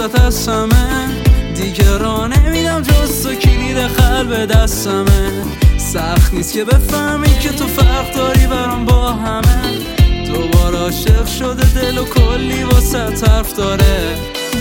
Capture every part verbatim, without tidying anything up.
واسط از همه، دیگه راه نمیدم جز تو، کلید قلب دستمه. سخت نیست که بفهمی که تو فرق داری برام با همه. دوباره عاشق شده دل و کلی واسط حرف داره.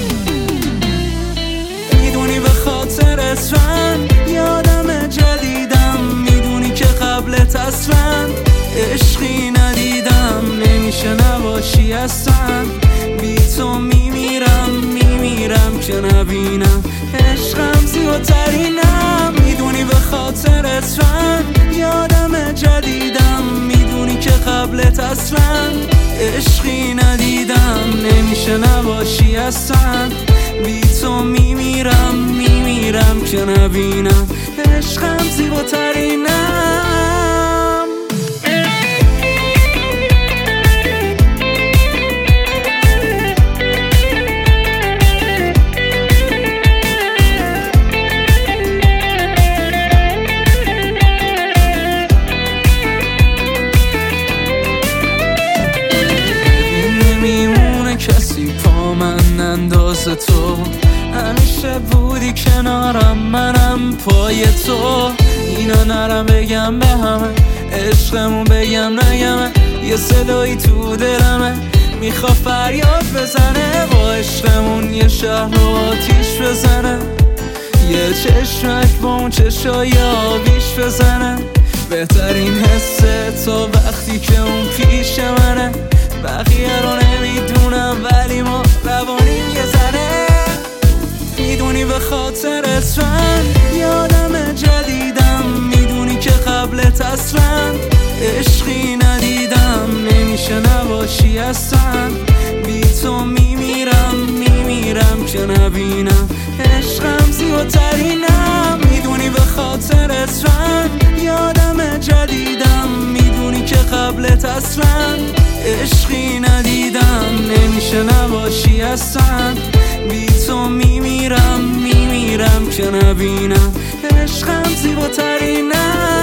میدونی به خاطرت من یادم جدیدم، میدونی که قبلت اصلا عشقی ندیدم. نمیشه نباشی اصلا، بی تو میمیرم میمیرم که نبینم عشقم زیباترینم. میدونی به خاطرت من یادم جدیدم، میدونی که قبلت اصلا عشقی ندیدم. نمیشه نباشی اصلا، بی تو میمیرم میمیرم که نبینم عشقم زیباترینم. کسی پا من انداز تو، همیشه بودی کنارم منم پای تو. اینا نرم بگم به همه، عشقمون بگم نگمه. یه صدایی تو دلمه میخوا فریاد بزنه، با عشقمون یه شهر رو آتیش بزنه. یه چشمک با اون چشای آبیش بزنه. بهترین حسه تا وقتی که اون پیش منه. بقیه رو نمیدونم ولی ما روانیم یه زنه. میدونی به خاطرت من یادم جدیدم، میدونی که قبلت اصلا عشقی ندیدم. نمیشه نباشی اصلا، بی تو میمیرم میمیرم که نبینم عشقم زیباترینم. میدونی به خاطرت من یادم جدیدم، میدونی که قبلت اصلا عشقی ندیدم. نمیشه نباشی اصلا، بی تو میمیرم میمیرم که نبینم عشقم زیباترینم.